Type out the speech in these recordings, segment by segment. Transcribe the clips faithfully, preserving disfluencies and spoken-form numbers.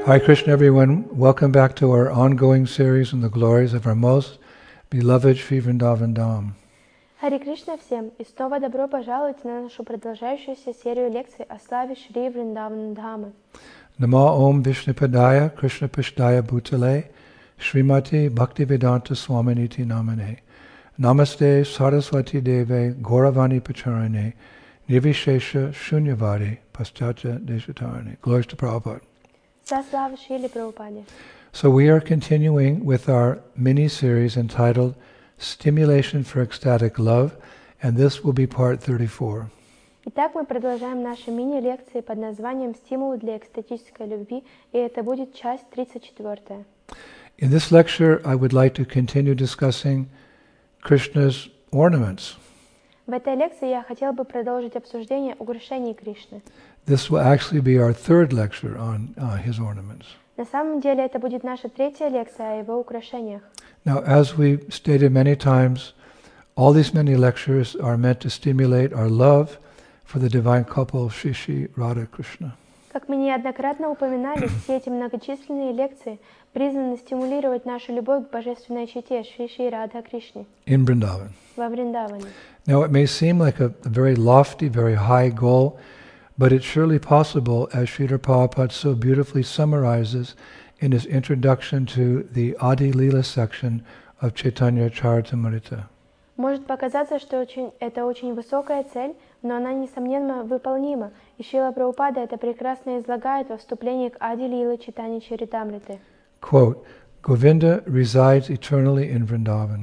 Hare Krishna, everyone. Welcome back to our ongoing series on the glories of our most beloved Sri Vrindavan Dham. Харе Кришна всем, и снова добро пожаловать на нашу продолжающуюся серию лекций о славе Шри Вриндавана Дхамы. Namo Om Vishnupadaya Krishna Pashtaya Bhutale Srimati Bhaktivedanta Swaminiti Namane Namaste Saraswati Deve Gauravani Pacharane Nirvishesha Shunyavadi Paschatya Deshatarane. Glories to Prabhupada. Вся слава Шриле Прабхупаде. So we are continuing with our mini-series entitled Stimulation for Ecstatic Love, and this will be part thirty-four. Итак, мы продолжаем наши мини-лекции под названием «Стимул для экстатической любви», и это будет часть тридцать четвёртая. In this lecture, I would like to continue discussing Krishna's ornaments. В этой лекции я хотел бы продолжить обсуждение украшений Кришны. This will actually be our third lecture on uh, his ornaments. На самом деле это будет наша третья лекция о его украшениях. Now, as we stated many times, all these many lectures are meant to stimulate our love for the divine couple Shri Shri Radha Krishna. Как мы неоднократно упоминали, все эти многочисленные лекции призваны стимулировать нашу любовь к божественной чете Шри Шри Радха Кришне In Vrindavan. во Вриндаване. Now, it may seem like a, a very lofty, very high goal, but it's surely possible, as Srila Prabhupada so beautifully summarizes in his introduction to the Adi Leela section of Chaitanya Charitamrita. Может показаться, что очень, это очень высокая цель, но она, несомненно, выполнима, и Шрила Прабхупада это прекрасно излагает во вступлении к Ади Лилы Чайтанья Чаритамриты. Quote, Govinda resides eternally in Vrindavan.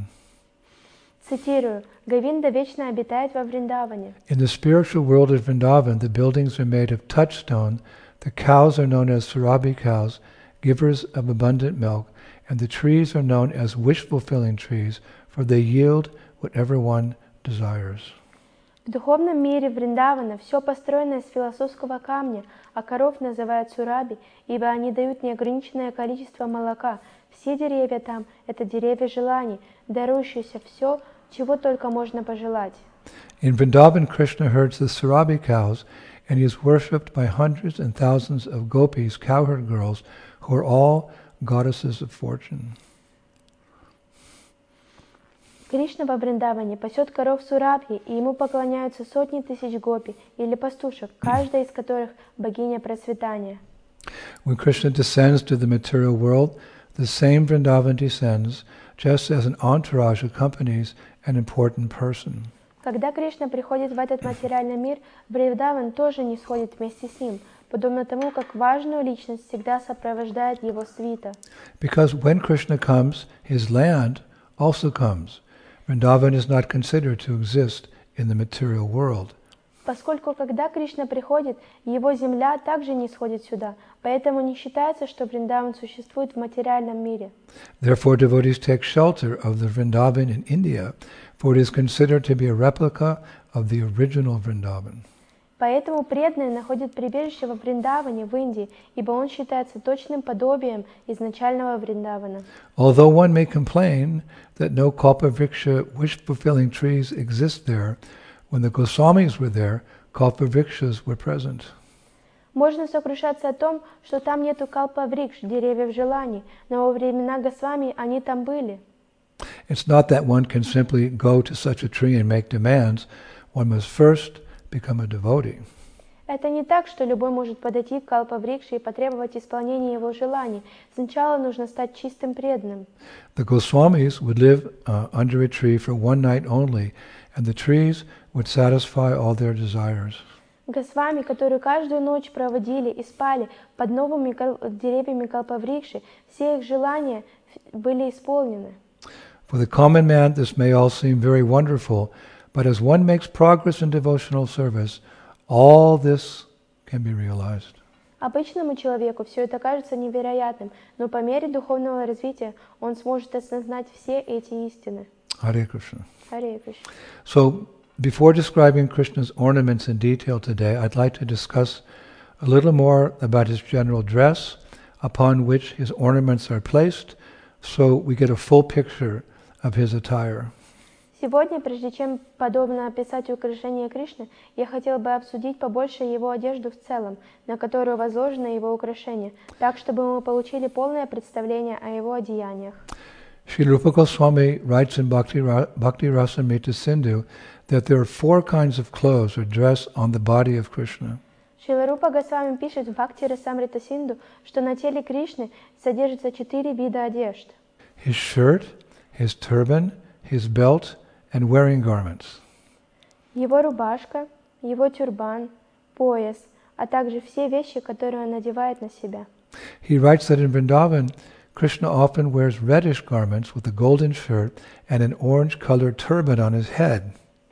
Цитирую, «Говинда вечно обитает во Вриндаване». In the spiritual world of Vrindavan, the buildings are made of touchstone, the cows are known as Surabhi cows, givers of abundant milk, and the trees are known as wish-fulfilling trees, for they yield whatever one desires. В духовном мире Вриндавана все построено из философского камня, а коров называют сураби, ибо они дают неограниченное количество молока. Все деревья там — это деревья желаний, дарующиеся все, чего только можно пожелать. In Vrindavan, Krishna herds the Surabhi cows, and he is worshipped by hundreds and thousands of gopis, cowherd girls, who are all goddesses of fortune. Кришна во Вриндаване пасет коров Сурабхи, и ему поклоняются сотни тысяч гопи или пастушек, каждая из которых богиня процветания. When Krishna descends to the material world, the same Vrindavan descends, just as an entourage accompanies an important person. Когда Кришна приходит в этот материальный мир, Вриндаван тоже не сходит вместе с ним, подобно тому, как важную личность всегда сопровождает его свита. Because when Krishna comes, his land also comes. Vrindavan is not considered to exist in the material world. Поскольку когда Кришна приходит, его земля также не сходит сюда, поэтому не считается, что Вриндаван существует в материальном мире. Therefore, devotees take shelter of the Vrindavan in India, for it is considered to be a replica of the original Vrindavan. Поэтому преданные находят прибежище во Вриндаване, в Индии, ибо он считается точным подобием изначального Вриндавана. Although one may complain that no Kalpavriksha wish-fulfilling trees exist there, when the Goswamis were there, Kalpavrikshas were present. Можно сокрушаться о том, что там нету калпаврикш, деревьев желаний, но во времена Госвами они там были. It's not that one can simply go to such a tree and make demands. One must first become a devotee. Это не так, что любой может подойти к калпаврикше и потребовать исполнения его желаний. Сначала нужно стать чистым преданным. The Goswamis would live uh, under a tree for one night only, and the trees would satisfy all their desires. Госвами, которые каждую ночь проводили и спали под новыми кал- деревьями калпаврикши, все их желания были исполнены. For the common man, this may all seem very wonderful, but as one makes progress in devotional service, all this can be realized. Обычному человеку все это кажется невероятным, но по мере духовного развития он сможет осознать все эти истины. Hare Krishna. Харе Кришна. So, before describing Krishna's ornaments in detail today, I'd like to discuss a little more about his general dress, upon which his ornaments are placed, so we get a full picture of his attire. Сегодня, прежде чем подобно описать украшения Кришны, я хотел бы обсудить побольше его одежду в целом, на которую возложено его украшение, так, чтобы мы получили полное представление о его одеяниях. Srila Rupa Goswami writes in Bhakti, Ra- Bhakti Rasamrita Sindhu that there are four kinds of clothes or dress on the body of Krishna. Шрила Рупа Госвами пишет в Бхакти Расамрита Синду, что на теле Кришны содержится четыре вида одежд. His shirt, his turban, his belt, and wearing garments. Его рубашка, его тюрбан, пояс, а также все вещи, которые он надевает на себя. He writes that in Vrindavan, Krishna often wears reddish garments with a golden shirt and an orange-colored turban on his head.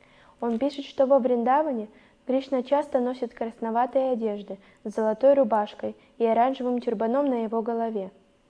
Он пишет, что во Вриндаване Кришна часто носит красноватые одежды с золотой рубашкой и оранжевым тюрбаном на его голове.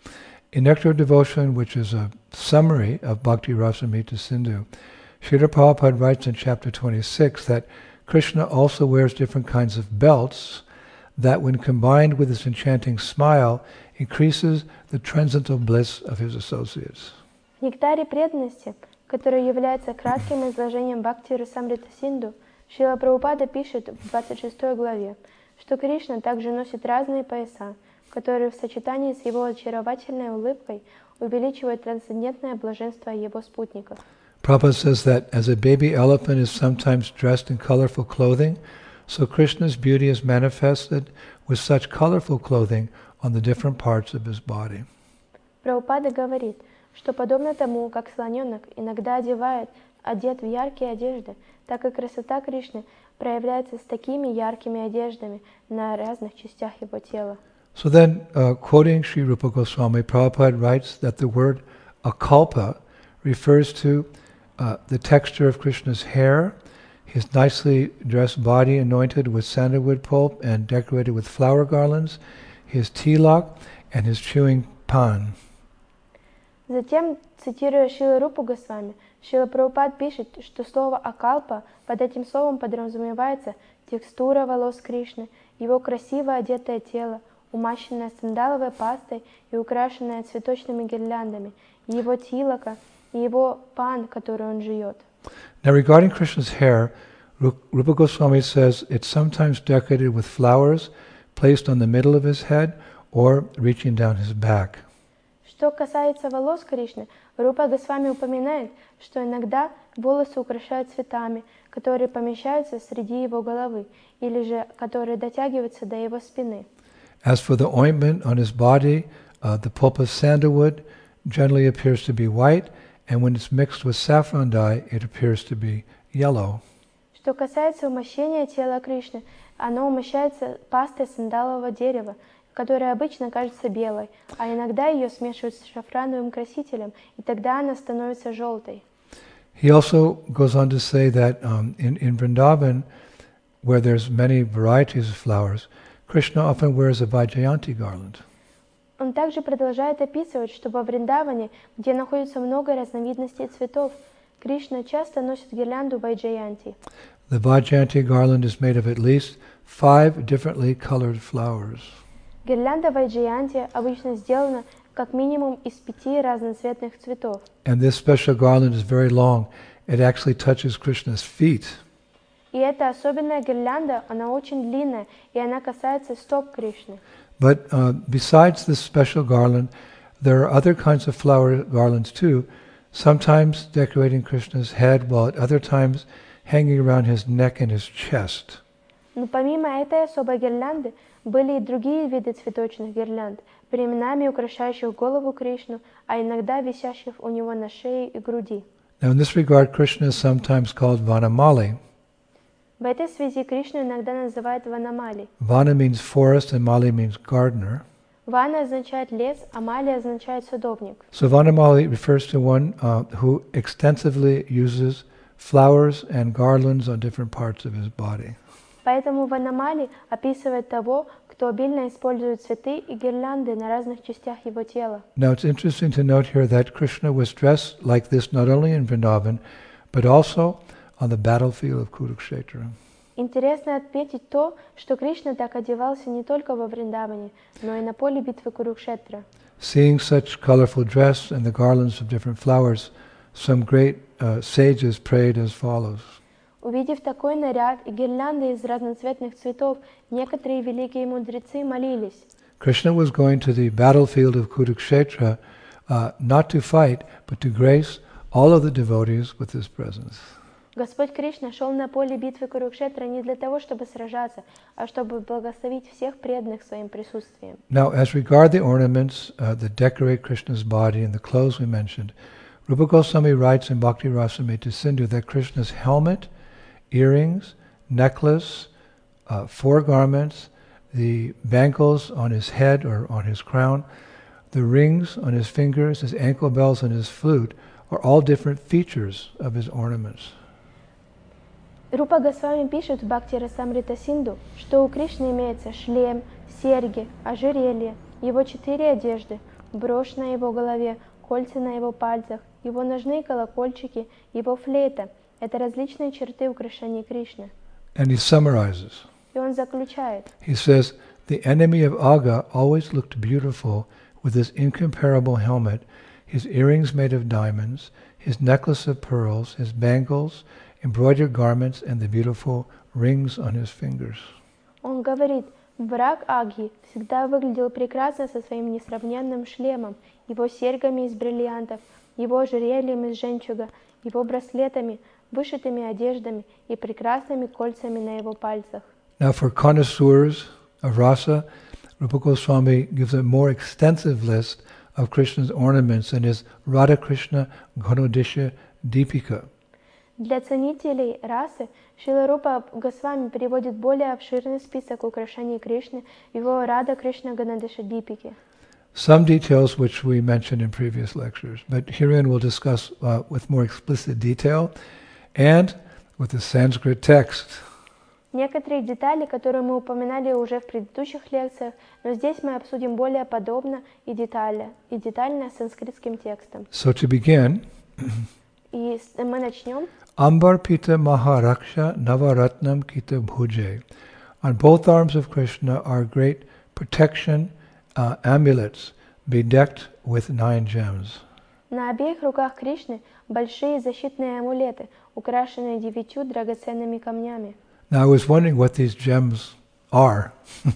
In Nectar of Devotion, which is a summary of Bhakti Rasamrita Sindhu, Srila Prabhupada writes in chapter twenty-six that Krishna also wears different kinds of belts that, when combined with his enchanting smile, increases the transcendental bliss of his associates. В Нектаре преданности, который является кратким изложением Бхакти Расамрита Синду, Шрила Прабхупада пишет в двадцать шестой главе, что Кришна также носит разные пояса, которые в сочетании с его очаровательной улыбкой увеличивают трансцендентное блаженство его спутников. Prabhupada says that as a baby elephant is sometimes dressed in colorful clothing, so Krishna's beauty is manifested with such colorful clothing on the different parts of his body. Прабхупада говорит, что подобно тому, как слоненок иногда одевает, одет в яркие одежды, так и красота Кришны проявляется с такими яркими одеждами на разных частях его тела. So then, uh, quoting Sri Rupa Goswami, Prabhupada writes that the word akalpa refers to uh, the texture of Krishna's hair, his nicely dressed body anointed with sandalwood pulp and decorated with flower garlands, his tilak, and his chewing pan. Затем, цитируя Шрила Рупу Госвами, Шрила Прабхупад пишет, что слово «акалпа» под этим словом подразумевается текстура волос Кришны, его красиво одетое тело, умащенное сандаловой пастой и украшенное цветочными гирляндами, его тилака и его пан, который он жует. Now, regarding Krishna's hair, Rupa Goswami says it's sometimes decorated with flowers placed on the middle of his head or reaching down his back. Что касается волос Кришны, Рупа Госвами упоминает, что иногда волосы украшают цветами, которые помещаются среди его головы, или же которые дотягиваются до его спины. As for the ointment on his body, uh, the pulp of sandalwood generally appears to be white, and when it's mixed with saffron dye, it appears to be yellow. Что касается умощения тела Кришны, оно умощается пастой сандалового дерева, которая обычно кажется белой, а иногда ее смешивают с шафрановым красителем, и тогда она становится желтой. He also goes on to say that um, in, in Vrindavan, where there's many varieties of flowers, Krishna often wears a Vaijayanti garland. Он также продолжает описывать, что во Вриндаване, где находится много разновидностей цветов, Кришна часто носит гирлянду Вайджаянти. The Vaijayanti garland is made of at least five differently colored flowers. Гирлянда Вайджаянти обычно сделана как минимум из пяти разноцветных цветов. And this special garland is very long. It actually touches Krishna's feet. И эта особенная гирлянда, она очень длинная, и она касается стоп Кришны. But uh, besides this special garland, there are other kinds of flower garlands too, sometimes decorating Krishna's head, while at other times hanging around his neck and his chest. Но помимо этой особой гирлянды, были и другие виды цветочных гирлянд, временами украшающих голову Кришну, а иногда висящих у него на шее и груди. Now in this regard, Krishna is sometimes called Vanamali. В этой связи Кришну иногда называют Ванамали. Vana means forest and Mali means gardener. Вана означает лес, а Мали означает садовник. So Vanamali refers to one uh, who extensively uses flowers and garlands on different parts of his body. Поэтому Ванамали описывает того, кто обильно использует цветы и гирлянды на разных частях его тела. Now it's interesting to note here that Krishna was dressed like this not only in Vrindavan, but also on the battlefield of Kurukshetra. Интересно отметить то, что Кришна так одевался не только во Вриндаване, но и на поле битвы Курукшетра. Seeing such colorful dress and the garlands of different flowers, some great uh, sages prayed as follows. Увидев такой наряд и гирлянды из разноцветных цветов, некоторые великие мудрецы молились. Krishna was going to the battlefield of Kurukshetra uh, not to fight, but to grace all of the devotees with his presence. Господь Кришна шел на поле битвы Курукшетра не для того, чтобы сражаться, а чтобы благословить всех преданных своим присутствием. Now, as regard the ornaments uh, that decorate Krishna's body and the clothes we mentioned, Rupa Goswami writes in Bhakti Rasamrita Sindhu that Krishna's helmet, earrings, necklace, uh, four garments, the bangles on his head or on his crown, the rings on his fingers, his ankle bells, and his flute are all different features of his ornaments. Рупа Госвами пишет в Бхакти Расамрита Синду, что у Кришны имеется шлем, серьги, ожерелье, его четыре одежды, брошь на его голове, кольца на его пальцах, его ножные колокольчики, его флейта. Это различные черты украшений Кришны. And he summarizes. И он заключает. He says, the enemy of Aga always looked beautiful with his incomparable helmet, his earrings made of diamonds, his necklace of pearls, his bangles, embroidered garments, and the beautiful rings on his fingers. Он говорит, враг Агьи всегда выглядел прекрасно со своим несравненным шлемом, его серьгами из бриллиантов, его ожерельем из жемчуга, его браслетами, вышитыми одеждами и прекрасными кольцами на его пальцах. Now for connoisseurs of rasa, Rupa Goswami gives a more extensive list of Krishna's ornaments in his Radha Krishna Gunodisha Deepika. Для ценителей расы Шрила Рупа Госвами приводит более обширный список украшений Кришны в его Рада Кришна Ганадиша Дипике. Some details which we mentioned in previous lectures, but herein we'll discuss uh, with more explicit detail and with the Sanskrit text. Некоторые детали, которые мы упоминали уже в предыдущих лекциях, но здесь мы обсудим более подробно и детально, и детально с санскритским текстом. So to begin, и мы начнем. Ambar Pita Maharaksha Navaratnam Kita Bhuje. On both arms of Krishna are great protection uh, amulets bedecked with nine gems. На обеих руках Кришны большие защитные амулеты, украшенные девятью драгоценными камнями. Now I was wondering what these gems are.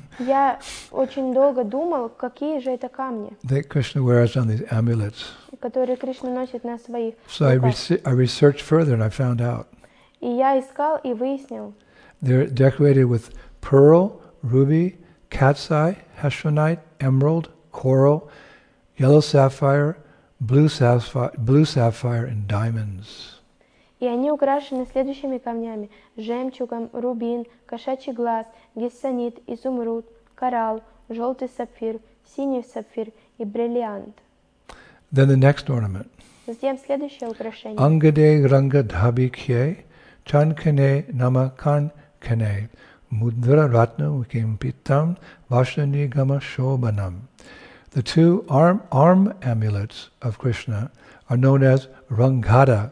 Я очень долго думал, какие же это камни, that Krishna wears on these amulets. которые Кришна носит на своих So I, руках. re- I researched further and I found out. И я искал и выяснил. They're decorated with pearl, ruby, cat's eye, heshonite, emerald, coral, yellow sapphire, blue sapphire, blue sapphire, and diamonds. И они украшены следующими камнями: жемчугом, рубин, кошачий глаз, гессонит, изумруд, коралл, желтый сапфир, синий сапфир и бриллиант. Then the next ornament. Затем следующее украшение. Angade ranga dhabi kye, chankane namakan kane, mudra ratna ukimpitam, vashani gama shobhanam. The two arm, arm amulets of Krishna are known as rangada.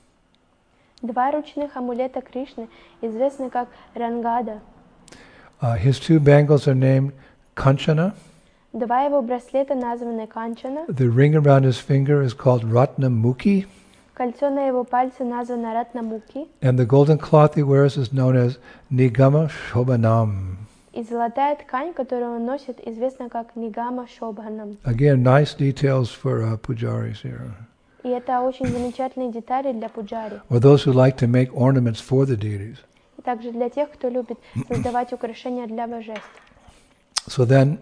Два ручных амулета Кришны известны как Рангада. Uh, his two bangles are named Kanchana. Два его браслета названы Канчана. The ring around his finger is called Ratnamukhi. Кольцо на его пальце названо Ратнамуки. And the golden cloth he wears is known as Nigama Shobhanam. И золотая ткань, которую он носит, известна как Нигама Шобханам. Again, nice details for uh, pujaris here. И это очень замечательные детали для пуджари. Or those who like to make ornaments for the deities. И также для тех, кто любит создавать украшения для божеств. So then,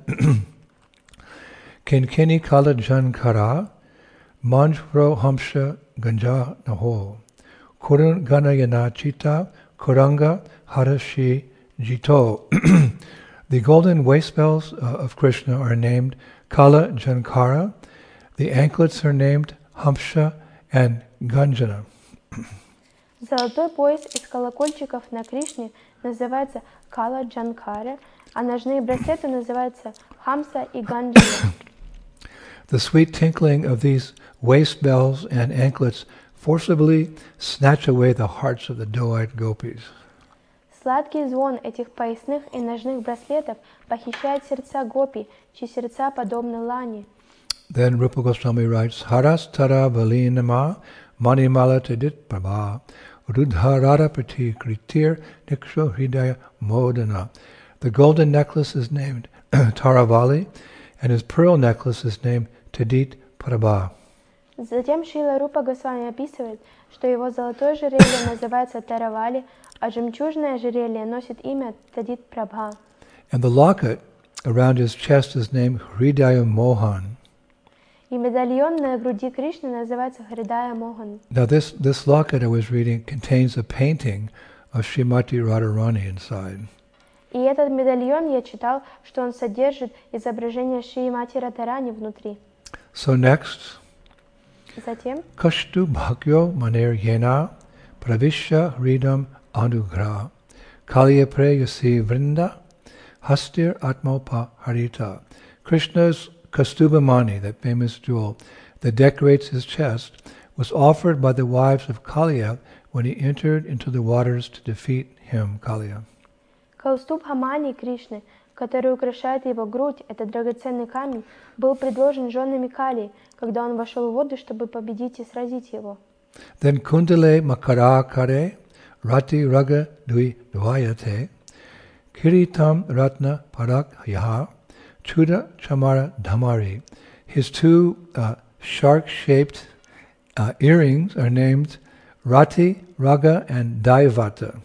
Kinkini Kala Jankara, Manjro Hamsha Ganja Naho, Kurun Ganayana Chita, Kuranga Harashi Jito. The golden waist bells uh, of Krishna are named Kala Jankara. The anklets are named Hamsha and Ganjana. Золотой пояс из колокольчиков на Кришне называется Кала Джанкара, а ножные браслеты называются Хамса и Ганджана. The sweet tinkling of these waist bells and anklets forcibly snatch away the hearts of the doe-eyed gopis. Сладкий звон этих поясных и ножных браслетов похищает сердца гопи, чьи сердца подобны лани. Then Rupa Goswami writes, Haras tara valinama Manimala Tadit Prabha, Rudhararapati Kritir Niksho Hridaya Modana. The golden necklace is named Taravali, and his pearl necklace is named Tadit Prabha. Затем Шрила Рупа Госвами описывает, что его золотое ожерелье называется Таравали, а жемчужное ожерелье носит имя Тадит Прабха. And the locket around his chest is named Hridaya Mohan. И медальон на груди Кришны называется Хридая Мохан. Now this, this locket I was reading contains a painting of Srimati Radharani inside. И этот медальон я читал, что он содержит изображение Шримати Радхарани внутри. So next, Затем Kashtu Bhakyo Maner Yena Pravishya Hridam Anugra Kaliya Preyasi Vrinda Hastir Atmopa Harita. Krishna's Kastuba Mani, that famous jewel that decorates his chest, was offered by the wives of Kaliya when he entered into the waters to defeat him, Kaliya. Каустуб Хамани Кришны, который украшает его грудь, этот драгоценный камень, был предложен женами Кали, когда он вошел в воду, чтобы победить и сразить его. Then Kundale Makara Kare Rati Raga Dui Dvayate Kiritam Ratna Parak Yaha Chuda Chamara Dhamari. His two uh, shark-shaped uh, earrings are named Rati, Raga, and Daivata.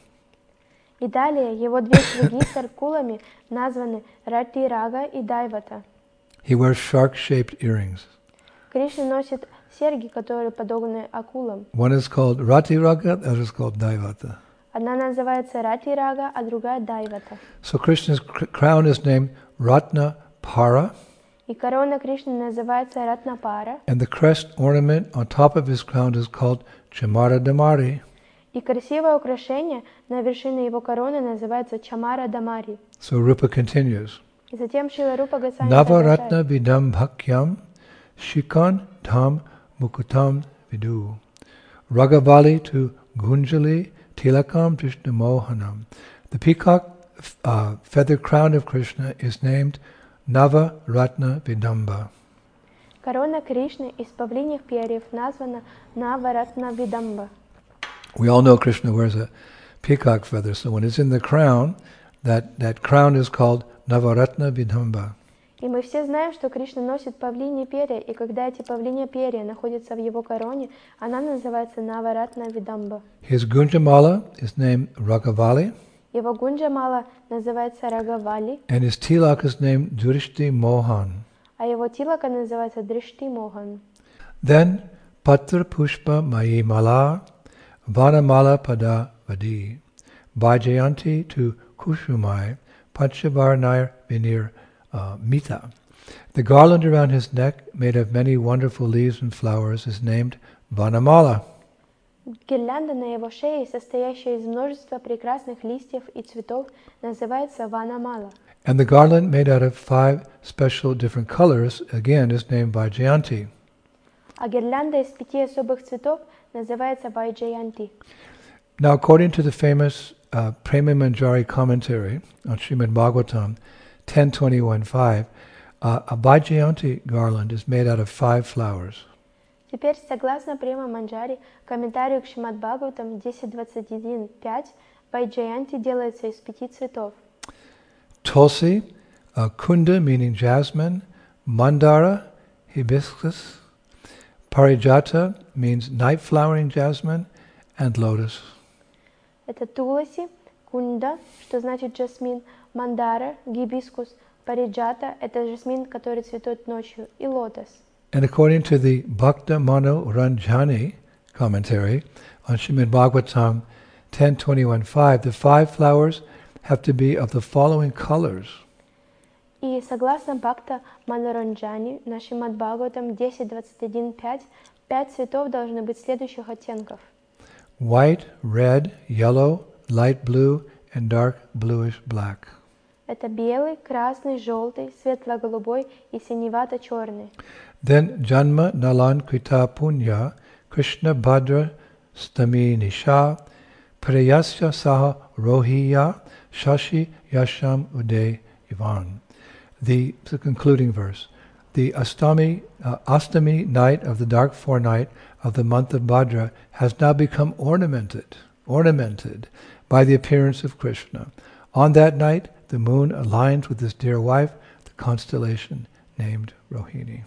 И далее его две слуги с аркулами названы Рати Рага и Дайвата. He wears shark-shaped earrings. Кришна носит серьги, которые подобны акулам. One is called Rati Raga, the other is called Daivata. Одна называется Рати Рага, а другая Дайвата. So Krishna's cr- crown is named Ratna Para, И корона Кришны называется Ратнапара, and the crest ornament on top of his crown is called Chamara Damari. и красивое украшение на вершине его короны называется Чамара Дамари. So Rupa continues. И затем Шрила Рупа Госвами Navaratna продолжает. Vidam Bhakyam Shikan Dham Mukutam Vidu Ragavali to Gunjali Tilakam Krishna Mohanam. The peacock uh, feather crown of Krishna is named Navaratna Vidamba. Корона Кришны из павлиньих перьев названа Наваратна Видамба. We all know Krishna wears a peacock feather, so when it's in the crown, that, that crown is called Navaratna Vidamba. И мы все знаем, что Кришна носит павлиньи перья, и когда эти павлиньи перья находятся в его короне, она называется Наваратна Видамба. His Gunjamala is named Ragavali, Его гунджамала называется Рагавали, and his tilak is named Drishti Mohan. а его тилака называется Дришти Мохан. Then Patra Pushpa Mayi Mala Vanamala Pada Vadi Vajayanti to Kushumai Panchavarnayar Vinir uh, Mita. The garland around his neck, made of many wonderful leaves and flowers, is named Vanamala. Гирлянда на его шее, состоящая из множества прекрасных листьев и цветов, называется Ванамала. And the garland made out of five special different colors, again, is named Vajayanti. А гирлянда из пяти особых цветов называется Вайджаянти. Now, according to the famous uh, Prema Manjari commentary on Srimad Bhagavatam ten twenty-one five, uh, a Vajayanti garland is made out of five flowers. Теперь, согласно Према Манджари, комментарию к Шримад Бхагаватам десять двадцать один пять, Вайджаянти делается из пяти цветов. Tulsi, uh, Kunda meaning jasmine, Mandara, hibiscus, Parijata means night flowering jasmine, and lotus. Это Туласи, Кунда, что значит жасмин, Мандара, гибискус, Париджата, это жасмин, который цветет ночью, и лотос. And according to the Bhakta Mano Ranjani commentary on Srimad Bhagavatam ten twenty-one five, the five flowers have to be of the following colors. И согласно Бхакта Манаранджани, на Шримад Бхагаватам десять двадцать один пять, пять цветов должны быть следующих оттенков. White, red, yellow, light blue, and dark bluish black. Это белый, красный, желтый, светло-голубой и синевато-черный. Then Janma Nalan Krita Punya Krishna Bhadra Stami Nisha Prayasya Saha Rohiya Shashi Yasham Uday Ivan. The, the concluding verse. the Astami, uh, Astami night of the dark fortnight of the month of Bhadra has now become ornamented, ornamented by the appearance of Krishna. On that night, the moon aligns with his dear wife, the constellation named Rohini.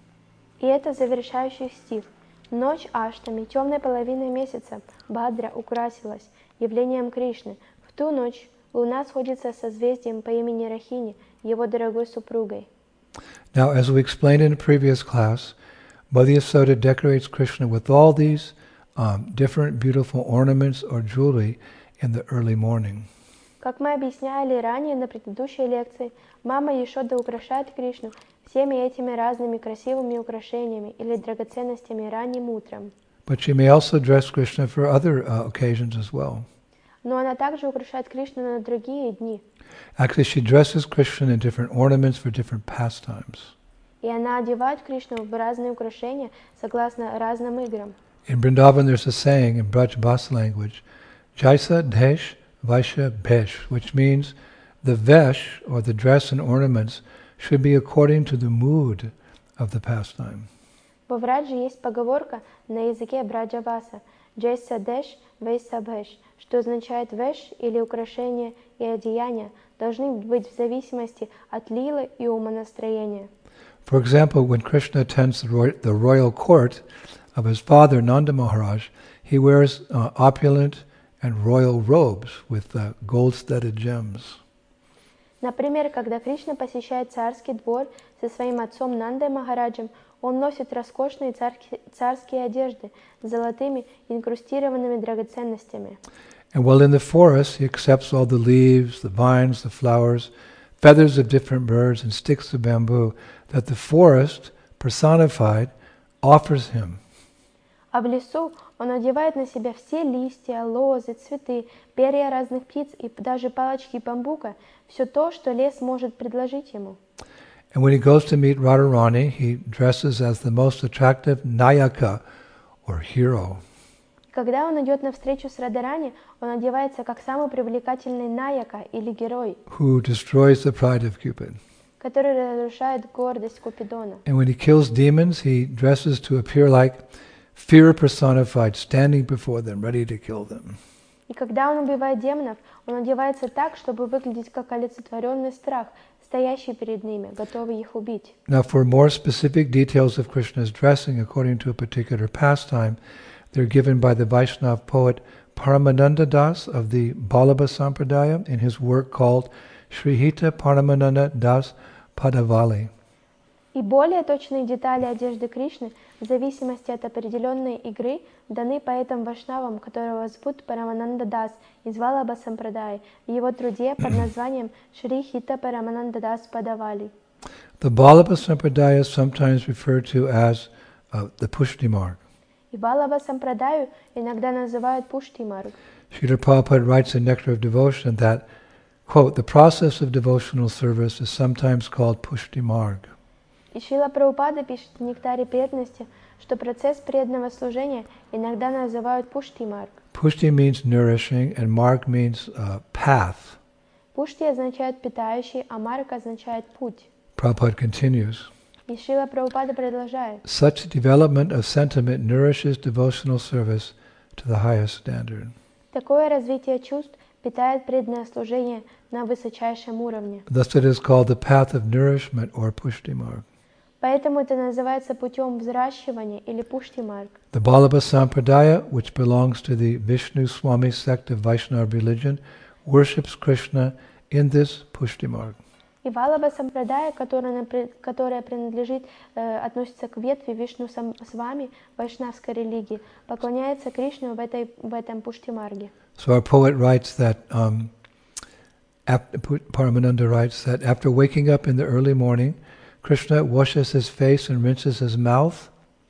И это завершающий стих. Ночь Аштами, темной половиной месяца, Бхадра украсилась явлением Кришны. В ту ночь луна сходится со созвездием по имени Рахини, его дорогой супругой. Now, as we explained in a previous class, Mother Yasoda decorates Krishna with all these um, different beautiful ornaments or jewelry in the early morning. Как мы объясняли ранее на предыдущей лекции, мама Яшода украшает Кришну всеми этими разными красивыми украшениями или драгоценностями ранним утром. But she may also dress Krishna for other uh, occasions as well. Но она также украшает Кришну на другие дни. Actually, she dresses Krishna in different ornaments for different pastimes. И она одевает Кришну в разные украшения согласно разным играм. In Vrindavan, there's a saying in Braj Bas language, Jaisa Desh Vaishya Besh, which means the vesh, or the dress and ornaments, should be according to the mood of the pastime. Во Врадже есть поговорка на языке Браджаваса «Джейса Дэш, Вейса Бэш», что означает «веш» или украшения и одеяния должны быть в зависимости от лилы и умонастроения. For example, when Krishna attends the, roy- the royal court of his father Nanda Maharaj, he wears uh, opulent and royal robes with uh, gold-studded gems. Например, когда Кришна посещает царский двор со своим отцом Нандой Махараджем, он носит роскошные царки, царские одежды с золотыми инкрустированными драгоценностями. And while in the forest, he accepts all the leaves, the vines, the flowers, feathers of different birds, and sticks of bamboo that the forest, personified, offers him. А в лесу он одевает на себя все листья, лозы, цветы, перья разных птиц и даже палочки бамбука, все то, что лес может предложить ему. And when he goes to meet Radharani, he dresses as the most attractive Nayaka, or hero. Когда он идет на встречу с Радарани, он одевается как самый привлекательный наяка или герой, who destroys the pride of Cupid. который разрушает гордость Купидона. And when he kills demons, he dresses to appear like fear personified, standing before them, ready to kill them. И когда он убивает демонов, он одевается так, чтобы выглядеть как олицетворенный страх, стоящий перед ними, готовый их убить. Now, for more specific details of Krishna's dressing according to a particular pastime, they're given by the Vaishnava poet Paramananda Das of the Vallabha Sampradaya in his work called Shrihita Paramananda Das Padavali. И более точные детали одежды Кришны в зависимости от определенной игры даны поэтом Вайшнавам, которого зовут Парамананда Дас из Валаба Сампрадай, в его труде под названием Шри Хита Парамананда Дас Падавали. The Vallabha Sampradaya is sometimes referred to as uh, the Pushti Marg. И Валаба Сампрадаю иногда называют Пушти Марг. Srila Prabhupada writes in Nectar of Devotion that, quote, the process of devotional service is sometimes called Pushti Marg. И Шрила Прабхупада пишет в Нектаре преданности, что процесс преданного служения иногда называют Пушти Марг. Pushti means nourishing and Marg means uh, path. Пушти означает питающий, а Марг означает путь. Prabhupada continues, И Шрила Прабхупада продолжает. such development of sentiment nourishes devotional service to the highest standard. Такое развитие чувств питает преданное служение на высочайшем уровне. Thus it is called the path of nourishment or Pushti Marg. Поэтому это называется путем взращивания или Пушти Марг. The Vallabha Sampradaya, which belongs to the Vishnu Swami sect of Vaishnava religion, worships Krishna in this Pushti Marg. И Валаба Сампрадая, которая, которая принадлежит, э, относится к ветви Вишну Свами вайшнавской религии, поклоняется Кришне в, этой, в этом Пушти Марге. So our poet writes that, um, after, Paramananda writes that after waking up in the early morning, Krishna washes his face and rinses his mouth.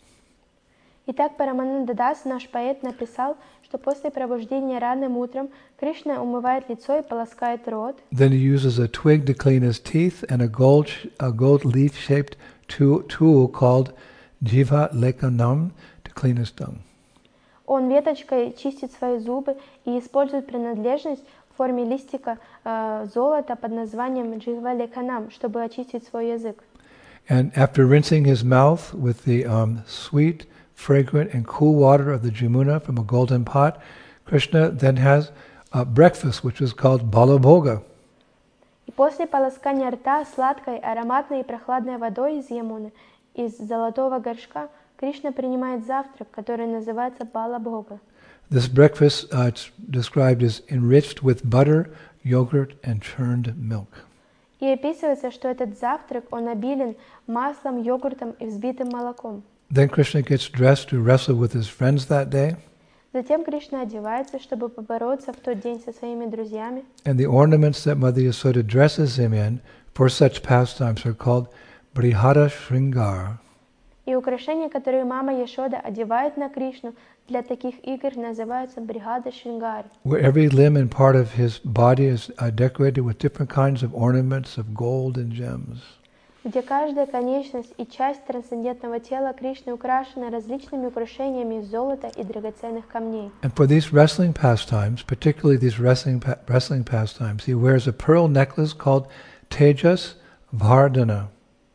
Итак, Парамананда Дас, наш поэт, написал, что после пробуждения ранним утром Кришна умывает лицо и полоскает рот. Then he uses a twig to clean his teeth and a gold, a gold leaf-shaped tool, tool called Jiva Lekanam to clean his tongue. Он веточкой чистит свои зубы и использует принадлежность в форме листика э, золота под названием Джива Леканам, чтобы очистить свой язык. And after rinsing his mouth with the um, sweet, fragrant, and cool water of the Jamuna from a golden pot, Krishna then has a breakfast, which is called Balabhoga. И после полоскания рта сладкой, ароматной и прохладной водой из Ямуны, из золотого горшка, Кришна принимает завтрак, который называется Балабхога. This breakfast uh, it's described as enriched with butter, yogurt, and churned milk. И описывается, что этот завтрак, он обилен маслом, йогуртом и взбитым молоком. Then Krishna gets dressed to wrestle with his friends that day. Затем Кришна одевается, чтобы побороться в тот день со своими друзьями. And the ornaments that Mother Yasoda dresses him in for such pastimes are called Brihada Shringar. И украшения, которые мама Яшода одевает на Кришну для таких игр, называются Брихада Шрингар. Where every limb and part of his body is uh, decorated with different kinds of ornaments of gold and gems. Где каждая конечность и часть трансцендентного тела Кришны украшены различными украшениями из золота и драгоценных камней. And for these wrestling pastimes, particularly these wrestling pa- wrestling pastimes, he wears a pearl necklace called Tejas Vardhana.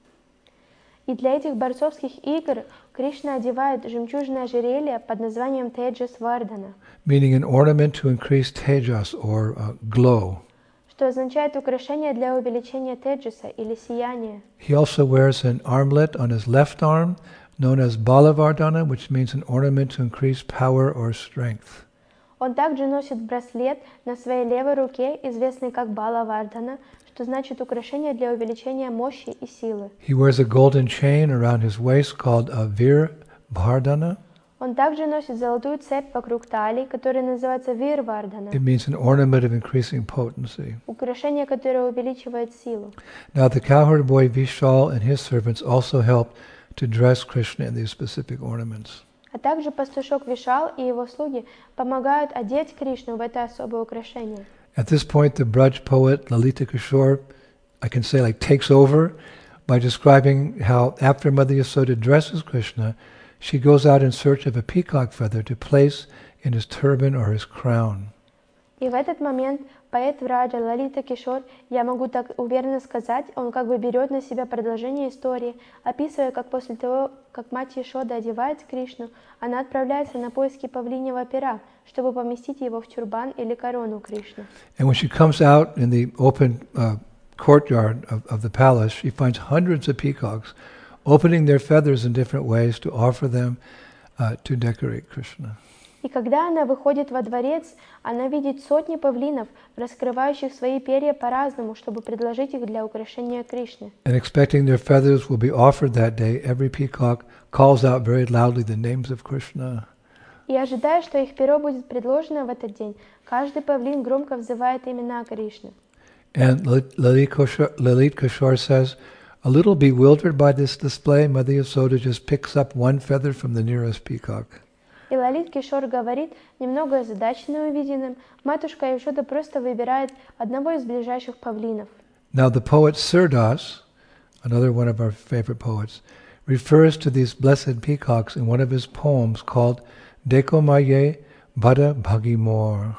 И для этих борцовских игр Кришна одевает жемчужное ожерелье под названием Теджас Вардхана, Meaning an ornament to increase tejas or uh, glow. что означает украшение для увеличения теджаса или сияния. He also wears an armlet on his left arm, known as Balavardhana, which means an ornament to increase power or strength. Он также носит браслет на своей левой руке, известный как Бала Вардхана, что значит украшение для увеличения мощи и силы. He wears a golden chain around his waist called a Vir Vardhana. Он также носит золотую цепь вокруг талии, которая называется Вир Вардхана, It means an ornament of increasing potency. украшение, которое увеличивает силу. Now the cowherd boy Vishal and his servants also helped to dress Krishna in these specific ornaments. А также пастушок Вишал и его слуги помогают одеть Кришну в это особое украшение. At this point, the Braj poet Lalita Kishore, I can say, like takes over by describing how after Mother Yasoda dresses Krishna, she goes out in search of a peacock feather to place in his turban or his crown. И в этот момент поэт Враджа Лалита Кишор, я могу так уверенно сказать, он как бы берет на себя продолжение истории, описывая, как после того, как мать Яшода одевает Кришну, она отправляется на поиски павлиньего пера, чтобы поместить его в тюрбан или корону Кришны. And when she comes out in the open uh, courtyard of, of the palace, she finds hundreds of peacocks opening their feathers in different ways to offer them uh, to decorate Krishna. И когда она выходит во дворец, она видит сотни павлинов, раскрывающих свои перья по-разному, чтобы предложить их для украшения Кришны. And expecting their feathers will be offered that day, every peacock calls out very loudly the names of Krishna. И ожидая, что их перо будет предложено в этот день, каждый павлин громко взывает имена Кришны. And Lalit Kishore, Lalit Kishore says, a little bewildered by this display, Mother Yasoda just picks up one feather from the nearest peacock. И Лалит Кишор говорит, немного озадаченный увиденным, матушка Яшода просто выбирает одного из ближайших павлинов. Now the poet Surdas, another one of our favorite poets, refers to these blessed peacocks in one of his poems called Deko Maye Bada Bhagimor.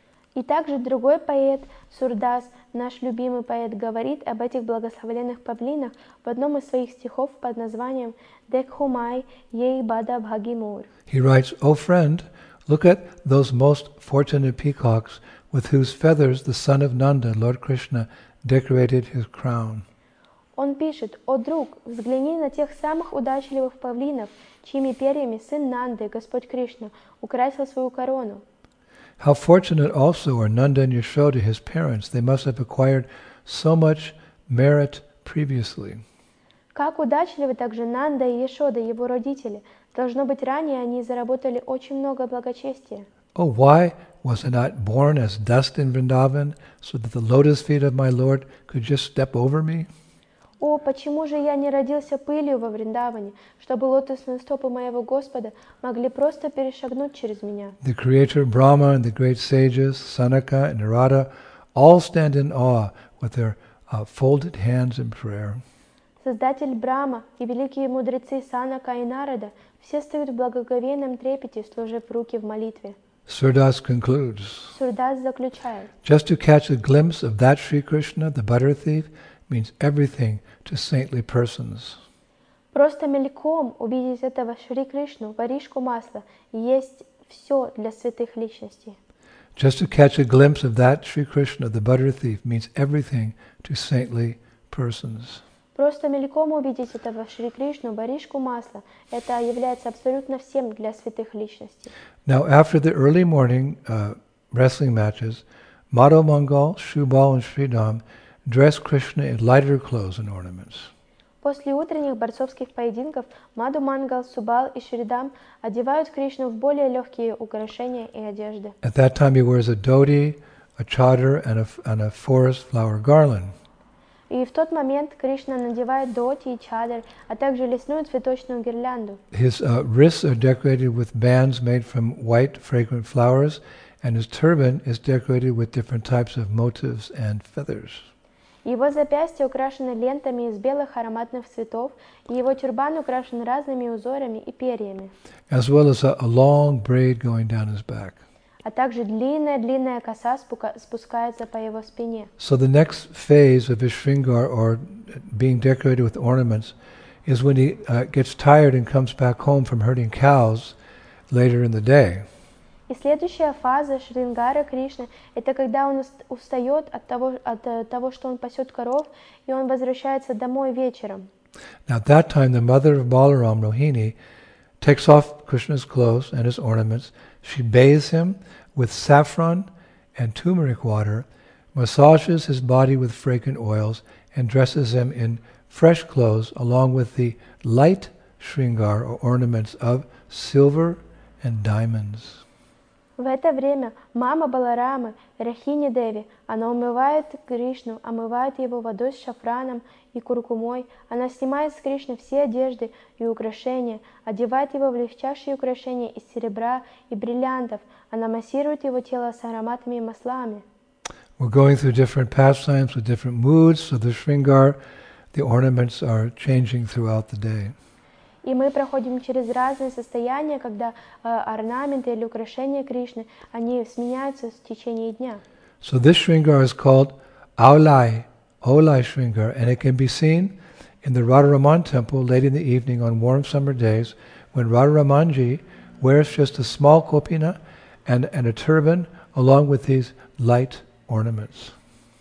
И также другой поэт, Сурдас, наш любимый поэт, говорит об этих благословенных павлинах в одном из своих стихов под названием «Декхумай ей бада бхагимур». He writes, O friend, look at those most fortunate peacocks with whose feathers the son of Nanda, Lord Krishna, decorated his crown. Он пишет, «О друг, взгляни на тех самых удачливых павлинов, чьими перьями сын Нанды, Господь Кришна, украсил свою корону». How fortunate also are Nanda and Yashoda, his parents. They must have acquired so much merit previously. Как удачливы также Нанда и Яшода, его родители. Должно быть, ранее они заработали очень много благочестия. Oh, why was I not born as dust in Vrindavan, so that the lotus feet of my Lord could just step over me? О, почему же я не родился пылью во Вриндаване, чтобы лотосные стопы моего Господа могли просто перешагнуть через меня? The creator Brahma and the great sages, Sanaka and Narada, all stand in awe with their uh, folded hands in prayer. Создатель Брахма и великие мудрецы Санака и Нарада все стоят в благоговейном трепете, сложив руки в молитве. Surdas concludes, Сурдас заключает, just to catch a glimpse of that Sri Krishna, the butter thief, means everything to saintly persons. Просто мельком увидеть этого Шри Кришну, воришку масла, есть все для святых личностей. Just to catch a glimpse of that Sri Krishna, the butter thief, means everything to saintly persons. Просто мельком увидеть этого Шри Кришну, воришку масла, это является абсолютно всем для святых личностей. Now, after the early morning uh, wrestling matches, Madhav Mangal, Shubal, and Sridham dress Krishna in lighter clothes and ornaments. После утренних борцовских поединков Мадху Мангал, Субал и Шридам одевают Кришну в более легкие украшения и одежды. At that time he wears a dhoti, a chadar, and a, and a forest flower garland. И в тот момент Кришна надевает доти и чадр, а также лесную цветочную гирлянду. His uh, wrists are decorated with bands made from white fragrant flowers, and his turban is decorated with different types of motifs and feathers. Его запястья украшены лентами из белых ароматных цветов, и его тюрбан украшен разными узорами и перьями. As well as a, a long braid going down his back. А также длинная-длинная коса спускается по его спине. So the next phase of his shringar, or being decorated with ornaments, is when he uh, gets tired and comes back home from herding cows later in the day. И следующая фаза Шрингара Кришны – это когда он устает от того, от того, что он пасет коров, и он возвращается домой вечером. Now at that time the mother of Balaram, Rohini, takes off Krishna's clothes and his ornaments. She bathes him with saffron and turmeric water, massages his body with fragrant oils, and dresses him in fresh clothes along with the light shringar or ornaments of silver and diamonds. В это время мама Баларамы, Рахини Деви, она умывает Кришну, омывает его водой с шафраном и куркумой, она снимает с Кришны все одежды и украшения, одевает его в легчайшие украшения из серебра и бриллиантов, она массирует его тело с ароматами и маслами. We're going through different pastimes with different moods, so the shringar, the ornaments are changing throughout the day. И мы проходим через разные состояния, когда э, орнаменты или украшения Кришны, они сменяются в течение дня. So this shringar is called Aulai, Aulai shringar, and it can be seen in the Radharaman temple late in the evening on warm summer days when Radharamanji wears just a small kopina and, and a turban along with these light ornaments.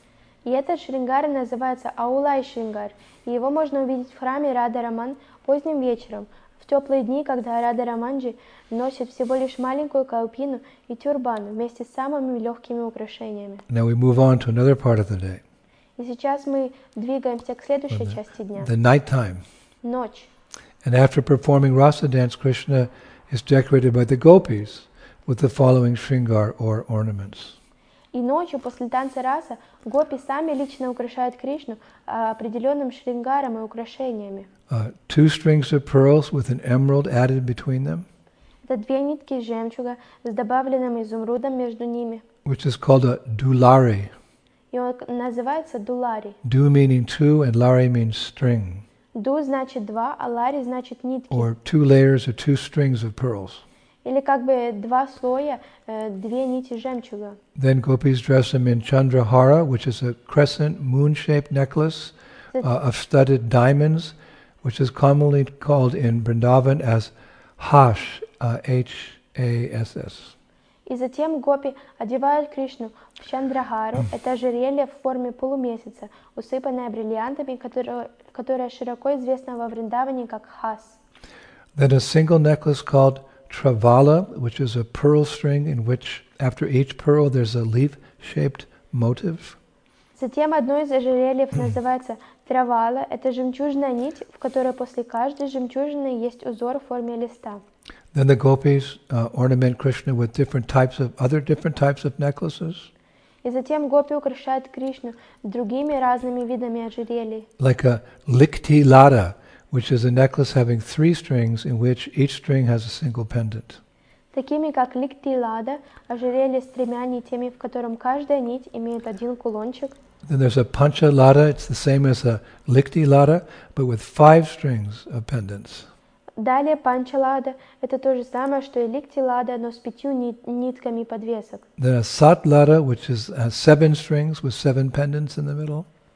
И этот шрингар называется Аулай шрингар, и его можно увидеть в храме Рада-Раман поздним вечером, в теплые дни, когда Рада-Раманджи носит всего лишь маленькую каупину и тюрбан вместе с самыми легкими украшениями. Now we move on to another part of the day. И сейчас мы двигаемся к следующей the, части дня. The night time. Ночь. And after performing rasa dance, Krishna is decorated by the gopis with the following shringar or ornaments. И ночью после танца раса гопи сами лично украшают Кришну определенным шрингаром и украшениями. Uh, two strings of pearls with an emerald added between them. Это две нитки жемчуга с добавленным изумрудом между ними. Which is called a dulari. И он называется дулари. Du meaning two and lari means string. Ду значит два, а лари значит нитки. Or two layers or two strings of pearls. Или как бы два слоя, две нити жемчуга. Then gopis dress him in chandrahara, which is a crescent moon-shaped necklace uh, of studded diamonds, which is commonly called in Vrindavan as hash, uh, H A S S. И затем гопи одевают Кришну в чандрахару, это ожерелье в форме полумесяца, усыпанное бриллиантами, которое, которое широко известно во Вриндаване как хас. Then a single necklace called Travala, which is a pearl string in which after each pearl there's a leaf-shaped motive. Затем одно из ожерельев называется Травала, это жемчужная нить, в которой после каждой жемчужины есть узор в форме листа. Then the gopis uh, ornament Krishna with different types of other different types of necklaces. И затем гопи украшают Кришну другими разными видами ожерелий. Like a likti lada, which is a necklace having three strings in which each string has a single pendant. Такими как ликти лада, ожерелье с тремя нитями, в котором каждая нить имеет один кулончик. Then there's a pancha lada, it's the same as a likti lada, but with five strings of pendants. Далее панчалада, это то же самое, что и ликти лада, но с пятью нит- нитками подвесок. Then a sat lada, which is has seven strings with seven pendants in the middle.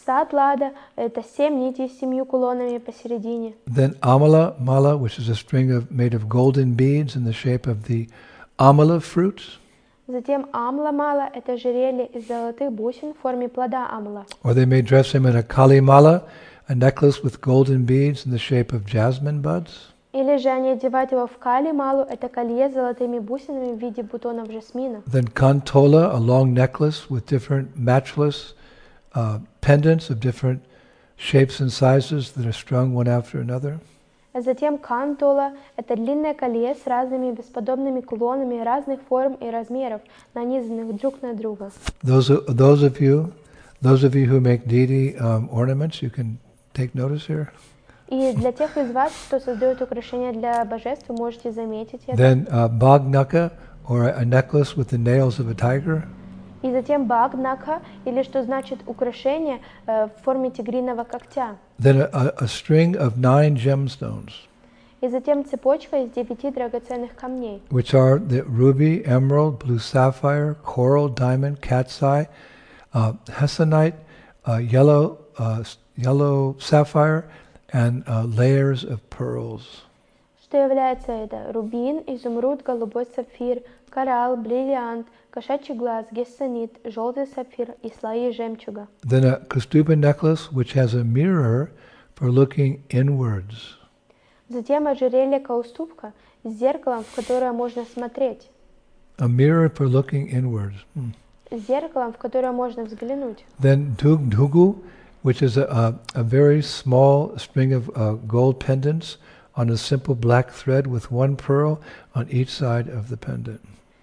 Сад Лада — это семь нитей с семью кулонами посередине. Then Amala Mala, which is a string of, made of golden beads in the shape of the amala fruits. Затем Амла-мала — это ожерелье из золотых бусин в форме плода амла. Or they may dress him in a Kali Mala, a necklace with golden beads in the shape of jasmine buds. Или же они одевают его в кали-малу — это колье с золотыми бусинами в виде бутонов жасмина. Then Kantola, a long necklace with different matchless uh, pendants of different shapes and sizes that are strung one after another. А затем кантола — это длинное колье с разными бесподобными кулонами разных форм и размеров, нанизанных друг на друга. Those those of you, those of you who make deity um, ornaments, you can take notice here. И для тех из вас, кто создает украшения для божеств, вы можете заметить это. Then uh, Bagnaka, or a necklace with the nails of a tiger. И затем багнака, или что значит украшение э, в форме тигриного когтя. Then a, a string of nine gemstones, И затем цепочка из девяти драгоценных камней, which are the ruby, emerald, blue sapphire, coral, diamond, cat's eye, uh, hessonite, uh, yellow, uh, yellow sapphire, and uh, layers of pearls. что является это рубин, изумруд, голубой сапфир, коралл, бриллиант, кошачий глаз, гессонит, желтый сапфир и слои жемчуга. Then a Kastuba necklace, which has a mirror for looking inwards. Затем ожерелье кауступка с зеркалом, в которое можно смотреть. A mirror for looking inwards. Hmm. С зеркалом, в которое можно взглянуть. Then Dug Dugu, which is a, a, a very small string of uh, gold pendants on a simple black thread with one pearl on each side of the pendant.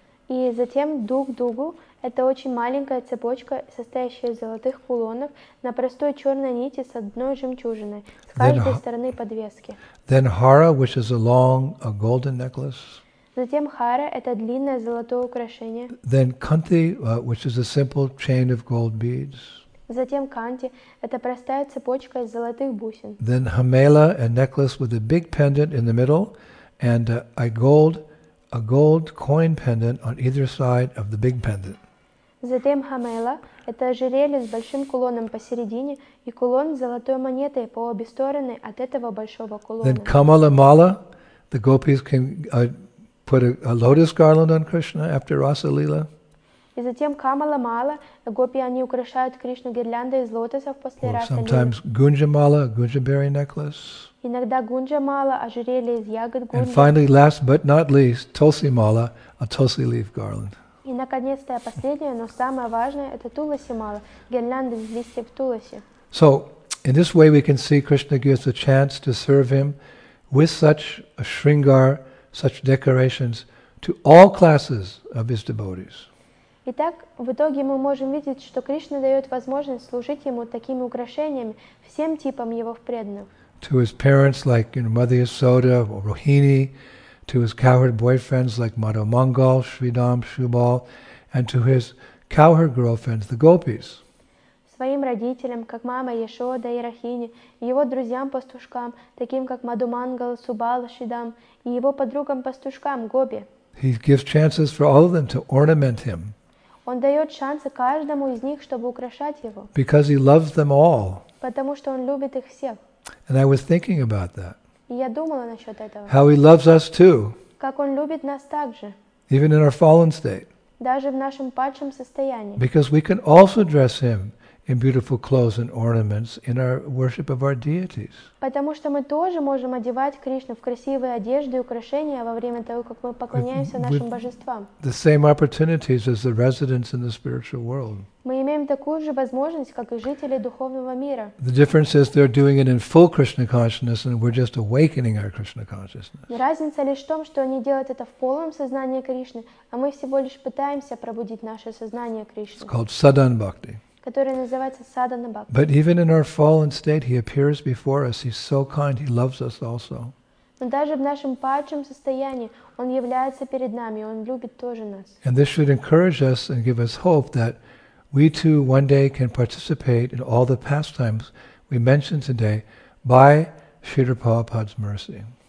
И затем дуг-дугу — это очень маленькая цепочка, состоящая из золотых кулонов на простой черной нити с одной жемчужиной с каждой Then, стороны подвески. then Hara, which is a long a golden necklace. Затем хара — это длинное золотое украшение. Then Kanti, uh, which is a simple chain of gold beads. Затем канти — это простая цепочка из золотых бусин. Then Hamela, a necklace with a big pendant in the middle and uh, a gold a gold coin pendant on either side of the big pendant. Затем хамела — это ожерелье с большим кулоном посередине и кулон с золотой монетой по обе стороны от этого большого кулона. Then Kamala Mala, the gopis can uh, put a, a lotus garland on Krishna after Rasa Leela. И затем камала мала, гопи они украшают Кришну гирляндой из лотосов после Or раса лилы. sometimes Gunjamala, a Gunjaberry necklace. Иногда гунджа мала, ожерелье из ягод And гунджа. finally, last but not least, Tulsi Mala, a Tulsi leaf garland. И наконец-то последнее, но самое важное, это туласи мала, гирлянда из листьев туласи. So, in this way we can see Krishna gives a chance to serve him with such a shringar, such decorations to all classes of his devotees. Итак, в итоге мы можем видеть, что Кришна дает возможность служить ему такими украшениями всем типам его преданных. To his parents like you know, Mother Yasoda or Rohini, to his cowherd boyfriends like Madhu Mangal, Sridham, Shubal, and to his cowherd girlfriends, the gopis. Своим родителям, как мама Яшода и Рахини, и его друзьям-пастушкам, таким как Мадхумангал, Субала, Шидам, и его подругам-пастушкам, Гоби. He gives chances for all of them to ornament him Он дает шансы каждому из них, чтобы украшать его, because he loves them all. потому что он любит их всех. And I was thinking about that. И я думала насчет этого. How he loves us too, Как он любит нас также, even in our fallen state. даже в нашем падшем состоянии. Because we can also dress him in beautiful clothes and ornaments in our worship of our deities. Потому что мы тоже можем одевать Кришну в красивые одежды и украшения во время того, как мы поклоняемся нашим божествам. The same opportunities as the residents in the spiritual world. Мы имеем такую же возможность, как и жители духовного мира. The difference is they're doing it in full Krishna consciousness and we're just awakening our Krishna consciousness. Разница лишь в том, что они делают это в полном сознании Кришны, а мы всего лишь пытаемся пробудить наше сознание It's Кришны, called sadhan bhakti. которое называется садхана бхакти. But even in our fallen state, he appears before us. He's so kind. He loves us also. Но даже в нашем падшем состоянии Он является перед нами, Он любит тоже нас. And this should encourage us and give us hope that we too one day can participate in all the pastimes we mentioned today by Srila Prabhupada's mercy. И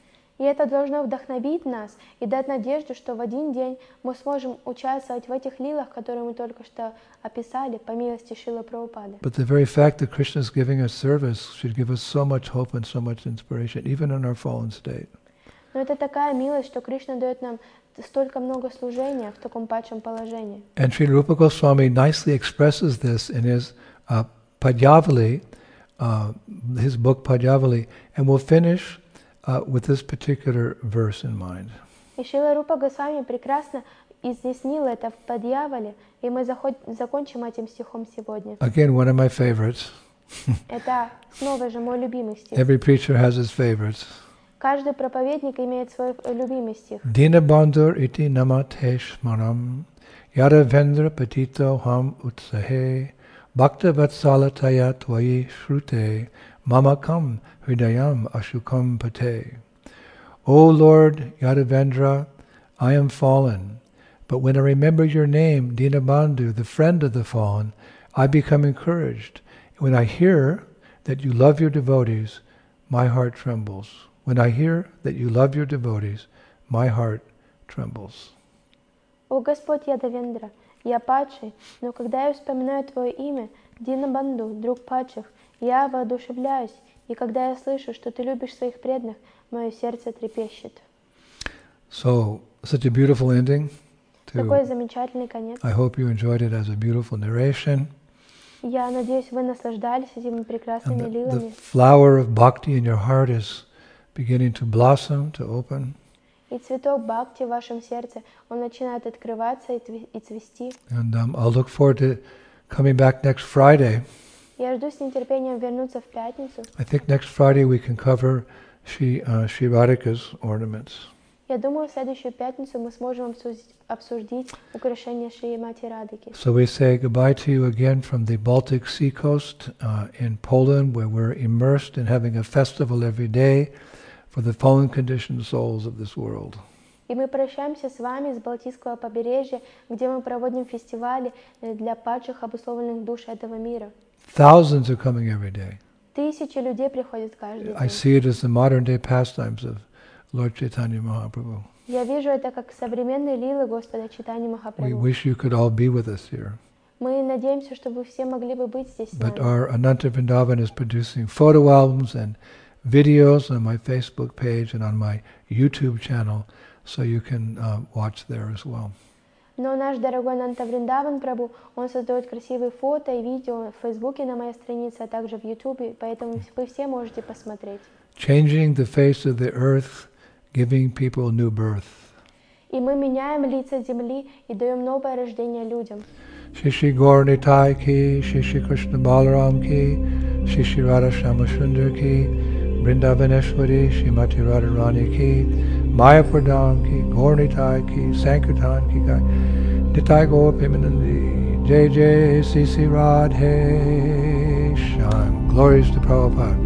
И это должно вдохновить нас и дать надежду, что в один день мы сможем участвовать в этих лилах, которые мы только что описали, по милости Шрилы Прабхупады. But the very fact that Krishna is giving us service should give us so much hope and so much inspiration, even in our fallen state. Но это такая милость, что Кришна дает нам столько много служения в таком падшем положении. And Srila Rupa Goswami nicely expresses this in his uh, Padyavali, uh, his book Padyavali, and we'll finish uh, with this particular verse in mind. И Шрила Рупа Госвами прекрасно изъяснил это в Падьявале, и мы заход... закончим этим стихом сегодня. Again, one of my favorites. Это снова же мой любимый стих. Every preacher has his favorites. Каждый проповедник имеет свой любимый стих. Dinabandhur iti namate shmaram Yadavendra patito ham utsahe Bhakta vatsalataya tvayi shrute Mamakam hridayam ashukam pate. O Lord Yadavendra, I am fallen, but when I remember your name, Dinabandhu, the friend of the fallen, I become encouraged. When I hear that you love your devotees, my heart trembles. When I hear that you love your devotees, my heart trembles. О Господь Ядавендра, я падший, но когда я вспоминаю Твое имя, Динабанду, друг падших, я воодушевляюсь, и когда я слышу, что Ты любишь своих преданных, мое сердце трепещет. So, such a beautiful ending. Такой замечательный конец. I hope you enjoyed it as a beautiful narration. Я надеюсь, вы наслаждались этими прекрасными And the, лилами. the flower of bhakti in your heart is beginning to blossom, to open. И цветок бхакти в вашем сердце, он начинает открываться и, тви- и цвести. And um, I'll look forward to coming back next Friday. Я жду с нетерпением вернуться в пятницу. I think next Friday we can cover Shri, uh, Shri Radhika's ornaments. Я думаю, в следующую пятницу мы сможем обсудить, обсудить украшения Шри Мати Радхики. So we say goodbye to you again from the Baltic Sea coast uh, in Poland, where we're immersed in having a festival every day for the fallen conditioned souls of this world. И мы прощаемся с вами с Балтийского побережья, где мы проводим фестивали для падших обусловленных душ этого мира. Thousands are coming every day. Тысячи людей приходят каждый I день. see it as the modern day pastimes of Lord Chaitanya Mahaprabhu. Я вижу это как современные лилы Господа Чайтаньи We Махапрабху. wish you could all be with us here. Мы надеемся, что вы все могли бы быть здесь с But нами. our Ananta Vrindavan is producing photo albums and videos on my Facebook page and on my YouTube channel, so you can uh, watch there as well. Но наш дорогой Ананта Вриндаван Прабху, он создает красивые фото и видео в Фейсбуке на моей странице, а также в Ютубе, поэтому вы все можете посмотреть. Changing the face of the earth, giving people new birth. И мы меняем лица земли и даем новое рождение людям. Shri Shri Gaur Nitai ki, Shri Shri Krishna Balaram ki, Shri Shri Radha Shyamsundar ki, Vrindavaneshwari, Shrimati Radharani ki, Mayapurdam ki, Gaur Nitai ki, Sankirtan ki, Nitai Gaur Pimanandi, Jai Jai C C Radhe Shyam. Glories to Prabhupada.